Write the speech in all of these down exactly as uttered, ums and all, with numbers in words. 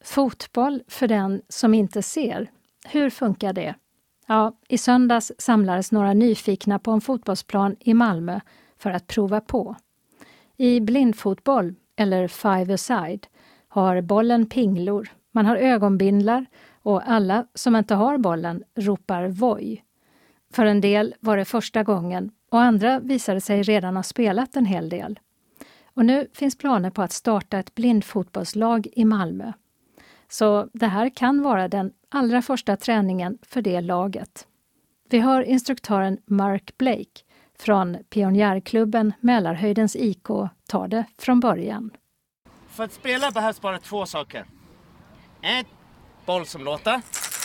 Fotboll för den som inte ser. Hur funkar det? Ja, i söndags samlades några nyfikna på en fotbollsplan i Malmö för att prova på. I blindfotboll, eller five-a-side, har bollen pinglor. Man har ögonbindlar och alla som inte har bollen ropar voj. För en del var det första gången och andra visade sig redan ha spelat en hel del. Och nu finns planer på att starta ett blindfotbollslag i Malmö. Så det här kan vara den allra första träningen för det laget. Vi hör instruktören Mark Blake från pionjärklubben Mälarhöjdens I K ta det från början. För att spela behövs bara två saker. Ett, boll som låter.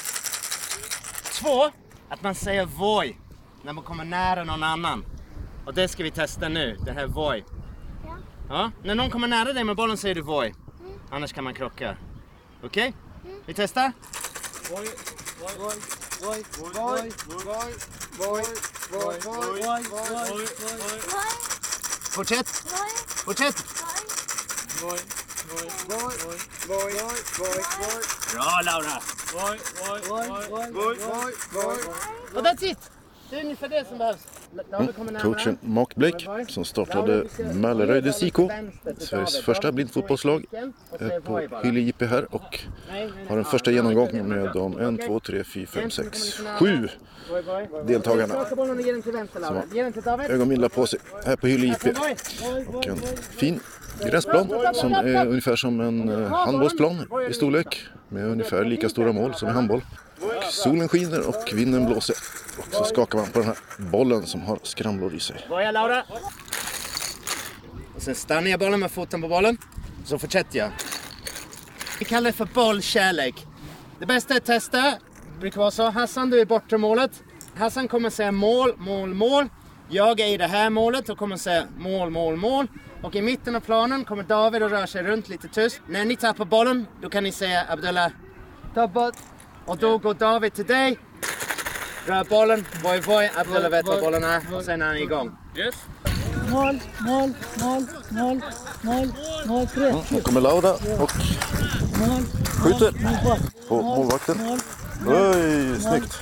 Två, att man säger voj när man kommer nära någon annan. Och det ska vi testa nu, det här voj. Ja. Ja, när någon kommer nära dig med bollen säger du voj. Mm. Annars kan man krocka. Okej? Okay? Mm. Vi testar. Voj, voj, voj, voj, voj, voj, voj, voj, voj, voj, voj. Fortsätt. Fortsätt. Voj, voj, voj, voj, voj, voj. Bra, Laura. Voj, voj, voj, voj, voj, voj. Och that's it. Det är ungefär det som behövs. Mm. Coachen Mark Blake som startade Mälarhöjdens I K, Sveriges första blindfotbollslag, är på Hyllie J P här och har en första genomgång med de ett, två, tre, fyra, fem, sex, sju deltagarna som har ögonbindlar på sig här på Hyllie J P. Och en fin gräsplan som är ungefär som en handbollsplan i storlek med ungefär lika stora mål som i handboll. Och solen skiner och vinden blåser. Och så skakar man på den här bollen som har skramlor i sig. Börja, Laura. Och sen stannar jag bollen med foten på bollen. Så fortsätter jag. Vi kallar det för bollkärlek. Det bästa är att testa. Det brukar vara så. Hassan, du är bortre målet. Hassan kommer säga mål, mål, mål. Jag är i det här målet och kommer säga mål, mål, mål. Och i mitten av planen kommer David att röra sig runt lite tyst. När ni tappar bollen, då kan ni säga Abdullah, tappat. Och då går David till dig. Rör bollen, voj, voj. Abdullah vet vad bollen är. Och sen är han igång. Yes. Mål, mål, mål, mål, mål, mål, tre. Mm, nu kommer Laura och skjuter på målvakten. Oj, snyggt.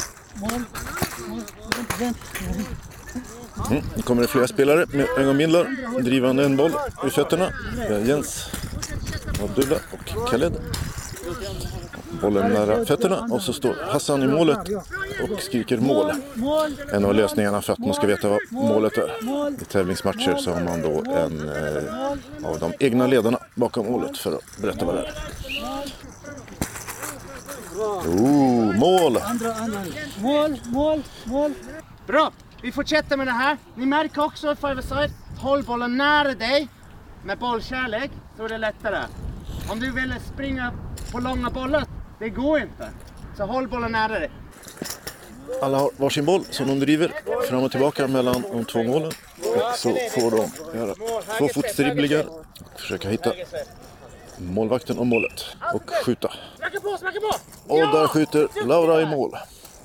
Mm, nu kommer det flera spelare med ögonbindlar, drivande en boll i fötterna. Jens, Abdullah och Khaled. Bollen nära fötterna och så står Hassan i målet och skriker mål. En av lösningarna för att man ska veta vad målet är. I tävlingsmatcher så har man då en eh, av de egna ledarna bakom målet för att berätta vad det är. Oh, mål! Mål, mål, mål. Bra, vi fortsätter med det här. Ni märker också five-a-side. Håll bollen nära dig med bollkärlek så är det lättare. Om du vill springa på långa bollar, det går inte. Så håll bollen nära dig. Alla har varsin boll som de driver fram och tillbaka mellan de två målen. Och så får de göra två fotstribblingar och försöka hitta målvakten och målet och skjuta. Och där skjuter Laura i mål.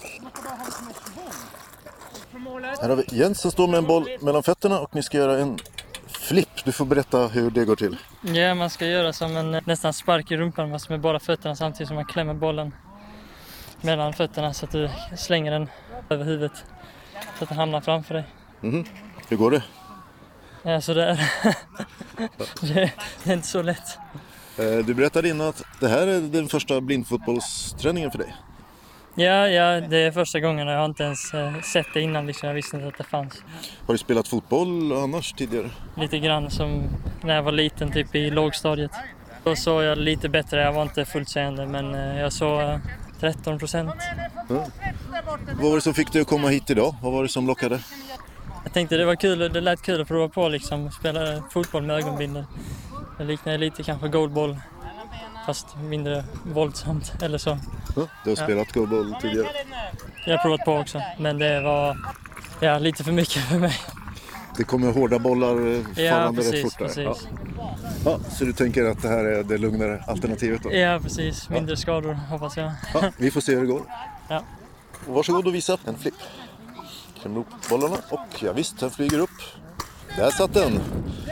Här har vi Jens som står med en boll mellan fötterna och ni ska göra en flipp. Du får berätta hur det går till. Ja, man ska göra som en nästan spark i rumpan fast med bara fötterna samtidigt som man klämmer bollen mellan fötterna så att du slänger den över huvudet så att den hamnar framför dig. Mm. Hur går det? Ja, så det är, det är inte så lätt. Du berättade innan att det här är den första blindfotbollsträningen för dig. Ja, ja, det är första gången. Jag har inte ens sett det innan. Liksom. Jag visste inte att det fanns. Har du spelat fotboll annars tidigare? Lite grann som när jag var liten, typ i lågstadiet. Då såg jag lite bättre. Jag var inte fullt seende, men jag såg tretton procent. Ja. Vad var det som fick dig att komma hit idag? Vad var det som lockade? Jag tänkte det var kul. Det lät kul att prova på liksom. Spela fotboll med ögonbindel. Det liknar lite kanske goalball. Fast mindre våldsamt eller så. Ja, du har spelat ja. goalball tidigare? Jag har provat på också. Men det var ja, lite för mycket för mig. Det kommer hårda bollar farande ja, precis, rätt fort där. Precis. Ja. Ja, så du tänker att det här är det lugnare alternativet då? Ja, precis. Mindre ja. skador hoppas jag. Ja, vi får se hur det går. Ja. Varsågod och visa en flipp. Kläm upp bollarna och ja, visst, den flyger upp. Där satt den.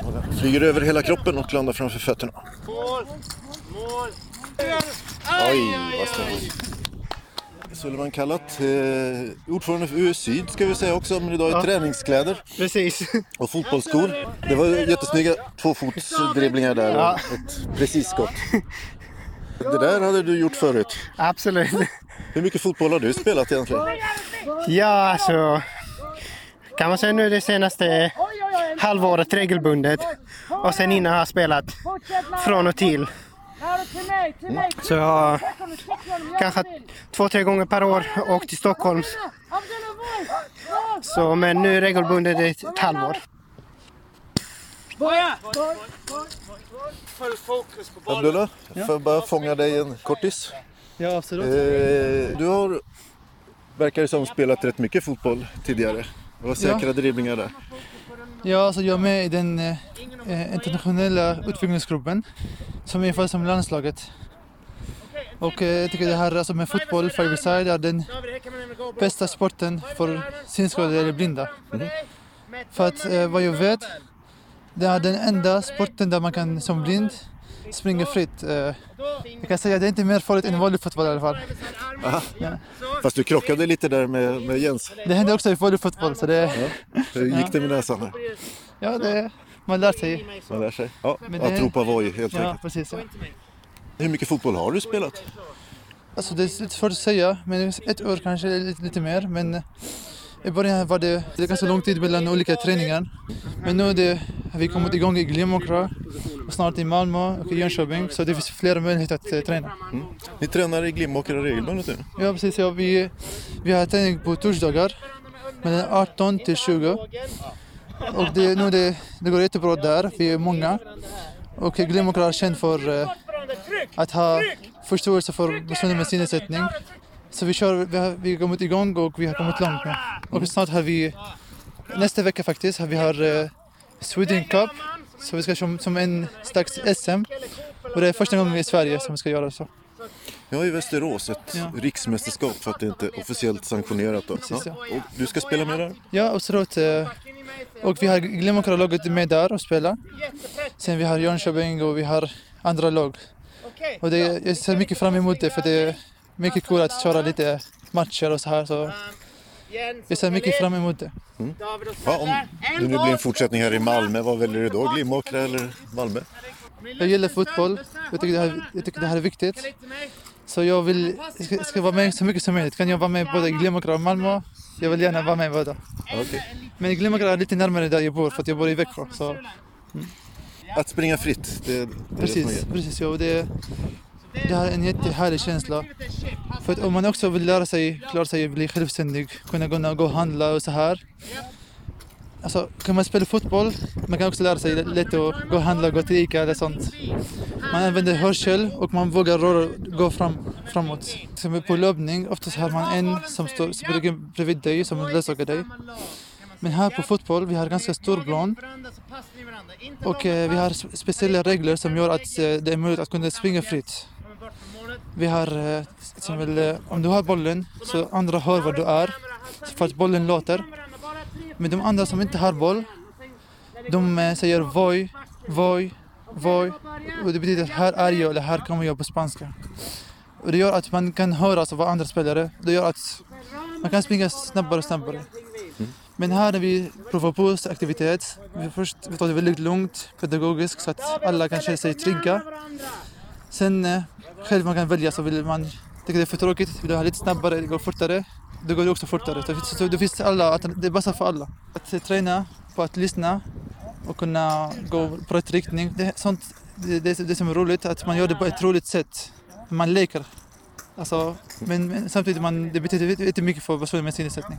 Och den flyger över hela kroppen och landar framför fötterna. Mål! Mål! Oj, vad snyggt. Sullivan Kallat, eh, ordförande för U S Syd ska vi säga också, men idag i ja. träningskläder. Precis. Och fotbollsskor. Det var jättesnygga tvåfotsdribblingar där ja. och ett precis skott. Det där hade du gjort förut. Absolut. Hur mycket fotboll har du spelat egentligen? Ja, alltså kan man säga nu det senaste halvåret regelbundet. Och sen innan har jag spelat från och till. Mm. Så jag har kanske två, tre gånger per år åkt till Stockholm. Så, men nu regelbundet är ett halvår. Full fokus på bollen. Abdullah, får jag bara fånga dig en kortis? Ja, absolut. Eh, du har, verkar det som, spelat rätt mycket fotboll tidigare. Det var säkra ja. dribblingar där. Ja, alltså jag är med i den eh, internationella utvecklingsgruppen som är ungefär som landslaget. Och eh, jag tycker det här alltså med fotboll, five side, är den bästa sporten för synskadade eller blinda. Mm. För att eh, vad jag vet, det är den enda sporten där man kan som blind springa fritt. Eh, jag kan säga att det är inte mer farligt än volleyfotboll i alla fall. Aha. Ja. Fast du krockade lite där med, med Jens. Det hände också i volleyfotboll. Så det... Ja. Hur gick det med näsan här? Ja, det, man lär sig. Man lär sig. Ja, men att det... ropa voj helt ja, enkelt. Precis, ja. Hur mycket fotboll har du spelat? Alltså det är lite svårt att säga, men ett år kanske lite, lite mer. Men i början var det, det ganska lång tid mellan olika träningar. Men nu är det, har vi kommit igång i Glimåkra, snart i Malmö och i Jönköping. Så det finns flera möjligheter att uh, träna. Mm. Ni tränar i Glimåkra regelbundet nu? Ja, precis. Ja, vi, vi har träning på torsdagar mellan arton till tjugo. Och det, nu det, det går jättebra där, vi är många. Och Glimåkra är känd för uh, att ha förståelse för personer med synnedsättning. Så vi, kör, vi, har, vi har kommit igång och vi har kommit långt nu. Och snart har vi, nästa vecka faktiskt, har vi har uh, Sweden Cup. Så vi ska som, som en slags S M. Och det är första gången i Sverige som vi ska göra så. Ja, i Västerås, ett ja. riksmästerskap för att det inte är officiellt sanktionerat. Då. Precis, ja. Och du ska spela med där? Ja, absolut. Och vi har Glimåkra-laget med där och spela. Sen vi har Jönköping och vi har andra lag. Och det, jag ser mycket fram emot det för det är mycket kul att köra lite matcher och så här. Så jag ser mycket fram emot det. Mm. Ja, om det nu blir en fortsättning här i Malmö, vad väljer du då? Glimåkra eller Malmö? Jag gillar fotboll. Jag tycker det här, jag tycker det här är viktigt. Så jag vill ska, ska vara med så mycket som möjligt. Kan jag vara med både i Glimåkra och Malmö? Jag vill gärna vara med båda. Okay. Men Glimåkra är lite närmare där jag bor för att jag bor i Växjö. Så. Mm. Att springa fritt, det, det precis, är precis. Ja, det, det här är en jättehärlig känsla. För att om man också vill lära sig, klara sig, bli självständig, kunna gå, gå och handla och så här. Alltså, kan man spela fotboll, man kan också lära sig lätt att gå och handla, gå till Ica eller sånt. Man använder hörsel och man vågar röra, gå fram, framåt. Som på löpning, oftast har man en som står bredvid dig, som lösar dig. Men här på fotboll, vi har ganska stor plan. Och eh, vi har speciella regler som gör att eh, det är möjligt att kunna springa fritt. Vi har, eh, som väl, eh, om du har bollen så andra hör vad du är, för att bollen låter. Men de andra som inte har boll, de eh, säger voj, voj, voj. Och det betyder att här är jag eller här kommer jag på spanska. Och det gör att man kan höra alltså, vad andra spelare. Det gör att man kan springa snabbare och snabbare. Mm. Men här när vi provar på aktivitet, vi först vi tar det väldigt lugnt, pedagogiskt så att alla kan känna sig trygga. Sen eh, själv man kan välja så vill man, tycker det är för tråkigt, vill ha lite snabbare, det går fortare. Då går det också fortare. Det finns, det finns alla, det är bara för alla. Att träna på att lyssna och kunna gå på rätt riktning. Det är sånt, det, det, det som är roligt, att man gör det på ett roligt sätt. Man leker. Alltså, men, men samtidigt man, det betyder inte mycket för personer med synnedsättning.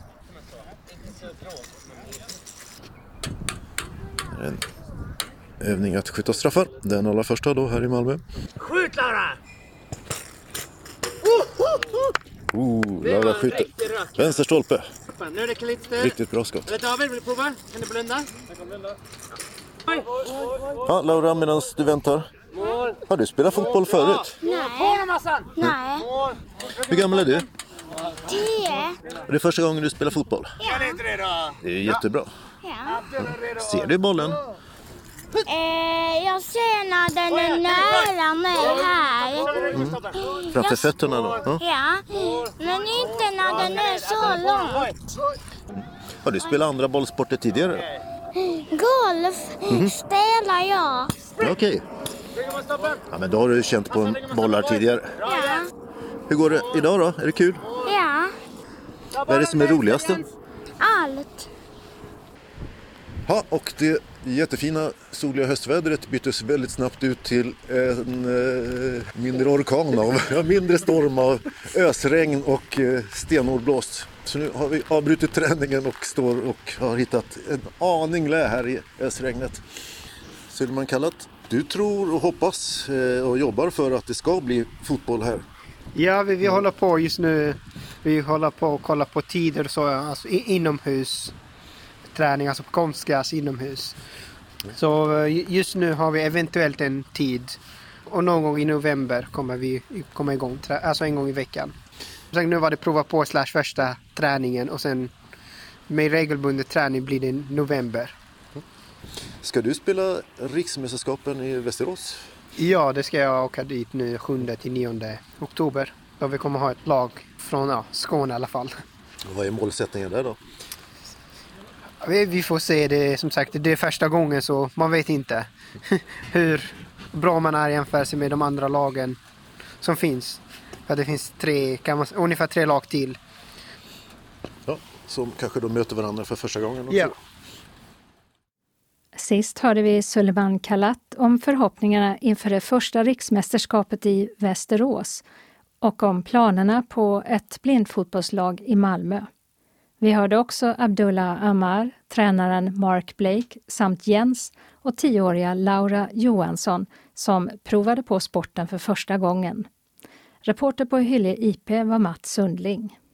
En övning att skjuta straffar. Den allra första då här i Malmö. Skjut Laura! Oh, Laura skjuter. Vänster stolpe. Nu är det klitter. Riktigt bra skott. Eller David, vill du prova? Kan du blunda? Jag kan blunda. Ja, Laura, medan du väntar. Har du spelat fotboll förut? Nej. Nej. Hur gammal är du? Tio. Är det första gången du spelar fotboll? Ja. Det är jättebra. Ja. Ser du bollen? Eh, jag ser när den är nära mig här. Mm. Framför fötterna då? Ja. Ja, men inte när den är så långt. Har du spelat andra bollsporter tidigare? Golf Mhm. spelar jag. Ja, okej. Ja, men då har du känt på bollar tidigare. Ja, Hur går det idag då? Är det kul? ja, Vad är det som är roligast? allt. Ja, och det jättefina soliga höstvädret byttes väldigt snabbt ut till en eh, mindre orkan av, ja, mindre storm av ösregn och eh, stenårblåst. Så nu har vi avbrutit träningen och står och har hittat en aning lä här i ösregnet. Så det man kallat. Du tror och hoppas eh, och jobbar för att det ska bli fotboll här. Ja, vi, vi håller på just nu. Vi håller på att kolla på tider så, alltså, i, inomhus träning, alltså på konstgräs inomhus. Så eh, just nu har vi eventuellt en tid och någon gång i november kommer vi komma igång, trä, alltså en gång i veckan. Sen nu var det prova på slash första träningen och sen med regelbunden träning blir det i november. Ska du spela riksmästerskapen i Västerås? Ja, det ska jag åka dit nu sjunde till nionde oktober. Då vi kommer ha ett lag från ja, Skåne i alla fall. Och vad är målsättningen där då? Vi, vi får se det, som sagt, det är första gången så man vet inte hur bra man är i jämförelse med de andra lagen som finns. För det finns tre, kan man, ungefär tre lag till. Ja, som kanske då möter varandra för första gången också. Ja. Sist hörde vi Suleiman Kalat om förhoppningarna inför det första riksmästerskapet i Västerås och om planerna på ett blindfotbollslag i Malmö. Vi hörde också Abdullah Amar, tränaren Mark Blake samt Jens och tioåriga Laura Johansson som provade på sporten för första gången. Reporter på Hyllie I P var Mats Sundling.